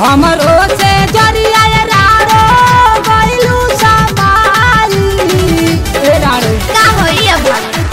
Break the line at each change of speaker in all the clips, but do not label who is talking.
हमरो से जरिया रारो गइलू समाई ए रारो
का होई अब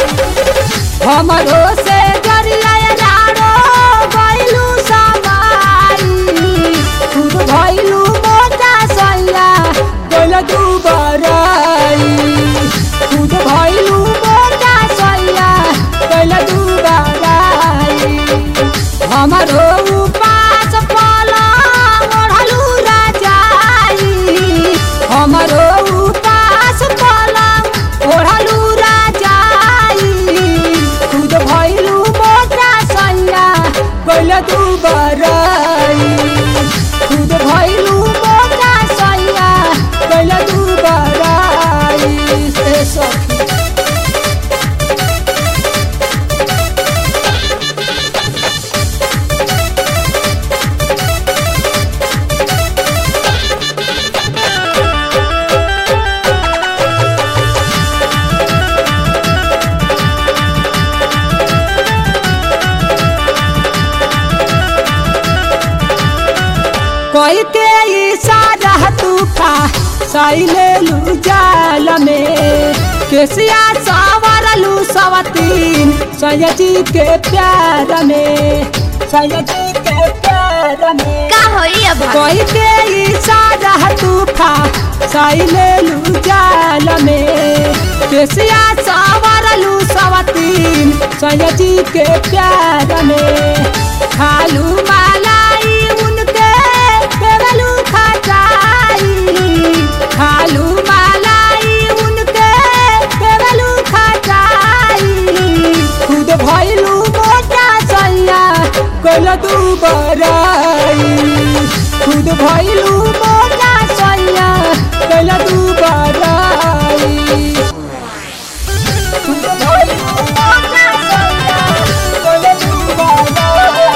हमरो से जरिया रारो गइलू समाई खुद भइलू मोटा सैया गइल तू बराई खुद भइलू मोटा सैया गइल तू बराई हमरो उपास पलंग ओढ़लू राजाई हमरो उपास पलंग ओढ़लू राजाई खुद भइलू मोटा सैया गइल तू बराई खुद भइलू मोटा सैया गइल तू बराई से सखी कोई के इशारा तूफा साइले लू जाल में केसिया सवरलू सवतीन सयजी के प्यार में सयजी के प्यार में
का होई अब
कोई के इशारा तूफा साइले लू जाल में केसिया सवरलू सवतीन सयजी के प्यार में खालू मलाई उनके देवलू खटाई खालू मलाई उनके देवलू खटाई खुद भइलू मोटा सैया गइल तू बराई खुद भइलू मोटा सैया गइल तू बराई खुद भइलू मोटा सैया गइल तू बराई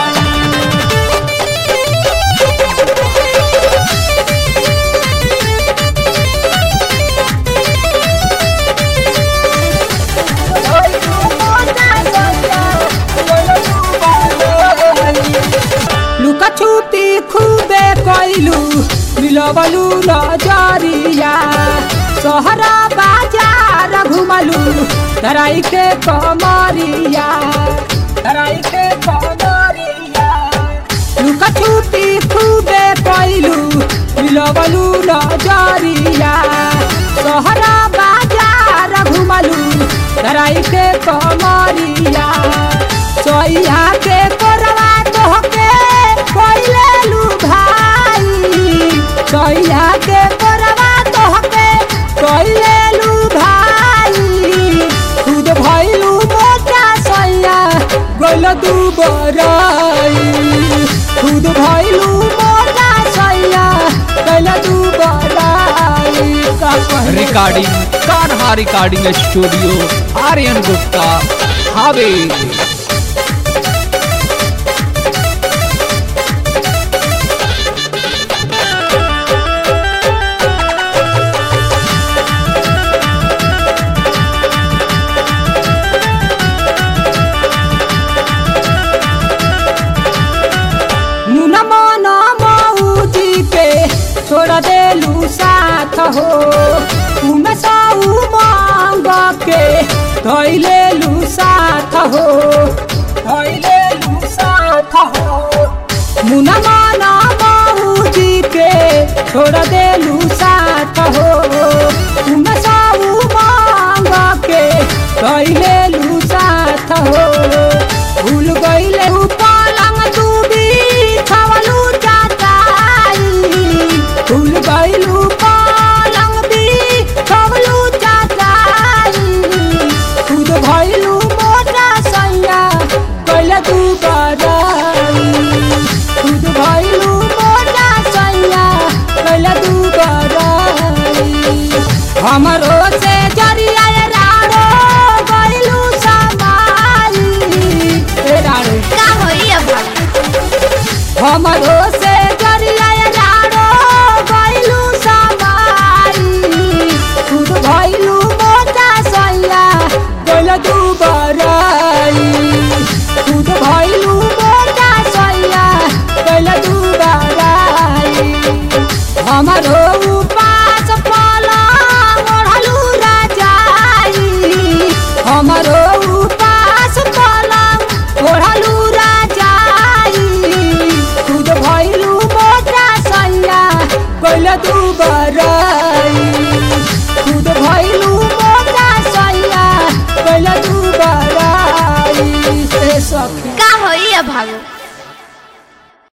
लुका छुपी खूबे कइलू मिलवलू नजरिया सहरा बाजार घुमलू धराई के कमरिया धराई के कमरिया लुका छुपी खूबे कइलू मिलवलू नजरिया सहरा बाजार घुमलू धराई के कमरिया सोइया के कोरवा तोहके कोइले लू भाई सोइया के कोरवा तोहके कोइले लू भाई खुद भइलू मोटा सैया गइल तू बराई खुद भइलू मोटा सैया गइल तू बराई का
recording Kanha recording studio Aryan Gupta Haveri.
छोड़ देलू साथ हो उमे साऊ मांग के धइलेलू साथ हो धइलेलू साथ हो मुना माना बाबूजी के छोड़ देलू साथ हो उमे साऊ मांग के धइलेलू साथ हो भूल गइले पलंग तू बिछावलू भूल गइलू पलंग बिछावलू चाचाई खुद भइलू मोटा सैया गइल तू बराई खुद भइलू मोटा सैया गइल तू बराई हमरो से जरिया रारो गइलू समाई ए रारो
का होई अब
हमरो से जरिया रारो गइलू समाई खुद भइलू मोटा सैया गइल तू बराई खुद भइलू मोटा सैया गइल तू बराई दुबारा